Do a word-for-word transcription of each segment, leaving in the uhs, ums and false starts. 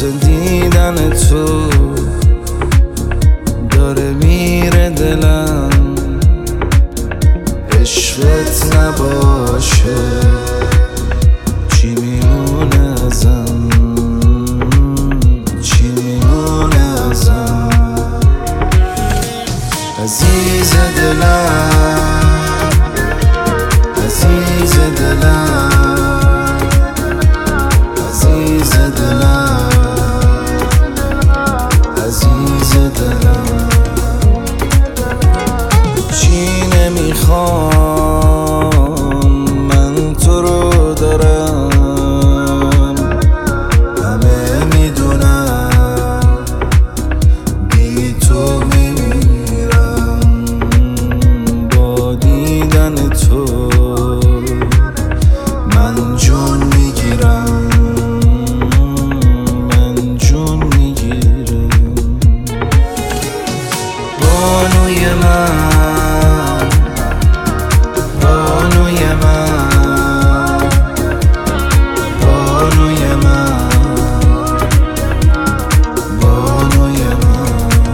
دیدن تو داره میره دلم، عشقت نباشه چی میمونه ازم، چی میمونه ازم عزیز دلم، عزیز دلم، عزیز دلم، عزیز دلم. چی نمیخوام من تو رو دارم، همه میدونم بی تو میمیرم، با دیدن تو من جون میگیرم، من جون میگیرم. بانوی من، بانوی من، بانوی من، بانوی من.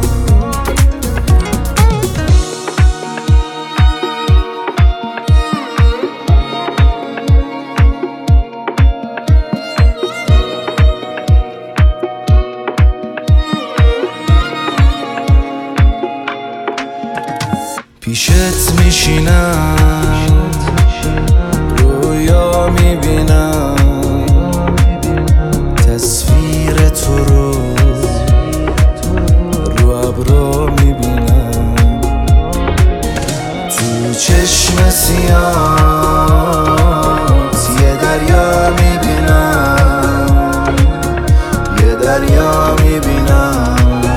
پیشت میشینم، رویا میبینم، تصویر تو رو رو ابرا میبینم، تو چشم سیاهت یه دریا میبینم، یه دریا میبینم،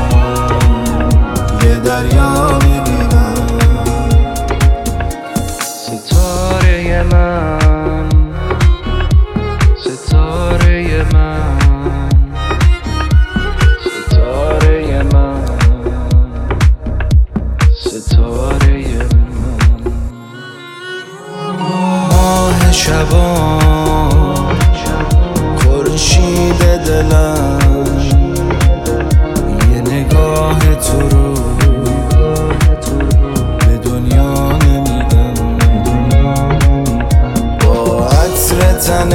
یه دریا میبینم. ستاره من، ستاره من، ستاره من، ستاره من. ماه شبان، خورشید دلم، یه نگاه تو رو به دنیا نمیدم، با عطر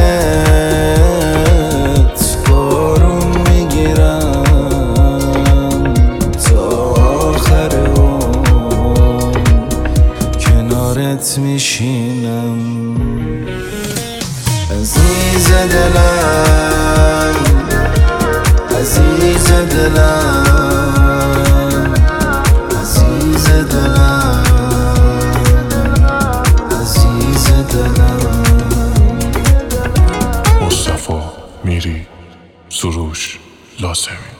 تنت بارون میگیرم، تا آخر عمر کنارت میشینم. عزیز دلم، عزیز دلم، عزیز دلم، عزیز دلم. مصطفی میری سروش لازمی.